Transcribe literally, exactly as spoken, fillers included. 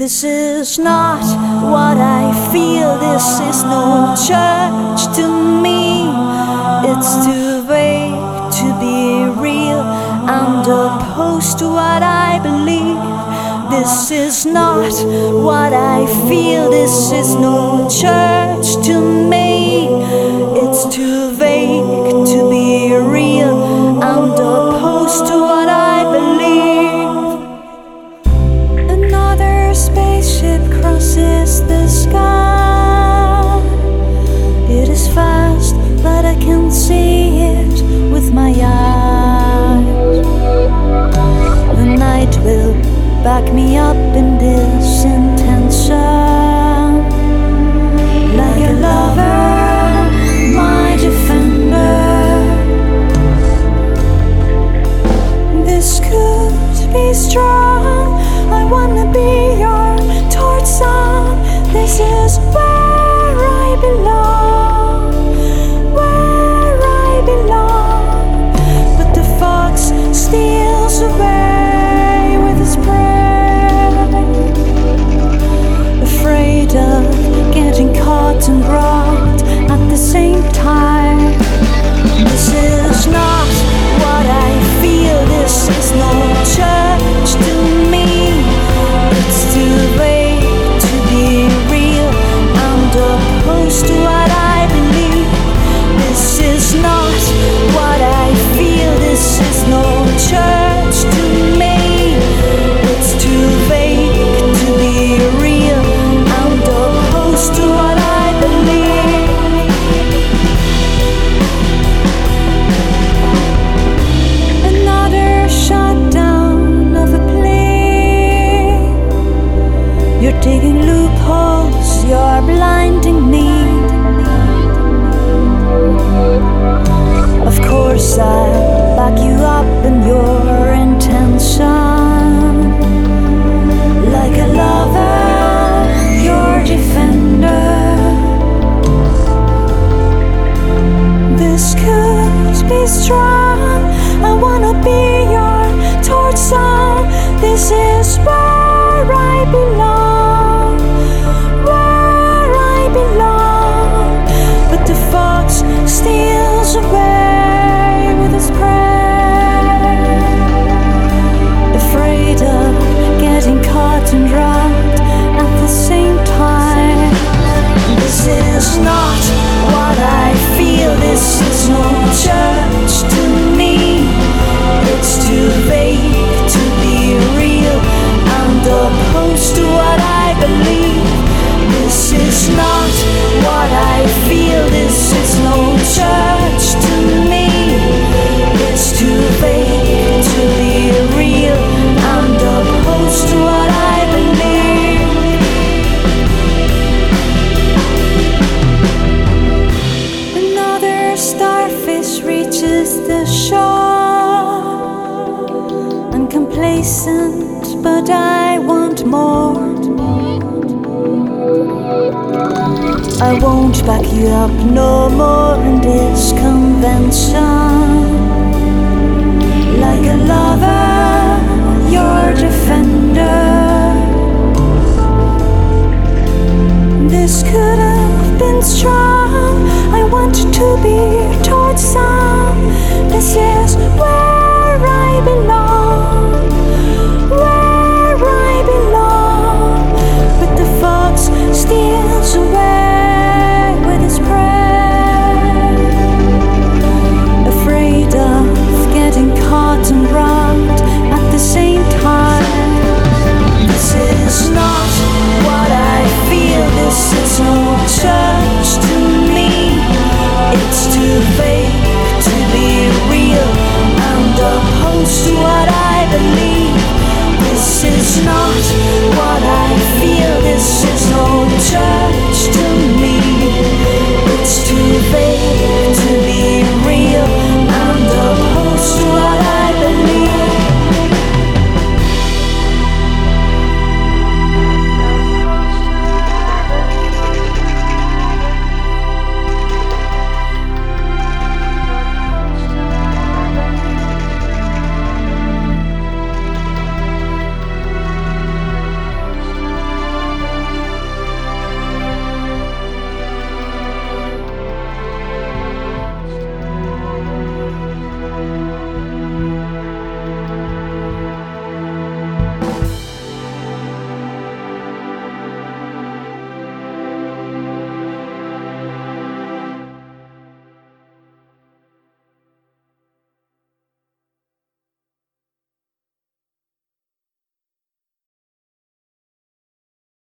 This is not what I feel, this is no church to me. It's too vague to be real and opposed to what I believe. This is not what I feel, this is no church to me. It's too vague to be real and opposed to what I believe. Another spaceship crosses the sky. It is fast, but I can't see it with my eyes. The night will back me up in this intention. Like a lover, my defender. This could be strong. I wanna be your torch sun. This is where I belong, where I belong. But the fox steals away with his prey, afraid of getting caught and robbed at the same time. This is not what I feel, this is no church to me. It's too vague to be real and opposed to what I believe. This is not what I feel, this is no church to me. It's too vague to be real and opposed to what I believe. Another shutdown of a plane. You're digging loopholes, you're blinding me. Of course I'll back you up in your intention. Like a lover, your defender. This could be strong. I wanna be your torch sun. This is where I belong, where I belong. But the fox steals away with his prey, afraid of getting caught and robbed at the same time. This is not what I feel, this is no church to me. It's too vague to be real and opposed to what I believe. This is not what I feel, this is no church to me. It's too vague to be real and opposed to what I believe. Another starfish reaches the shore. I'm complacent, but I want more. I won't back you up no more in this convention. Like a lover, your defender. This could have been strong. I wanted to be towards some. This is where I belong.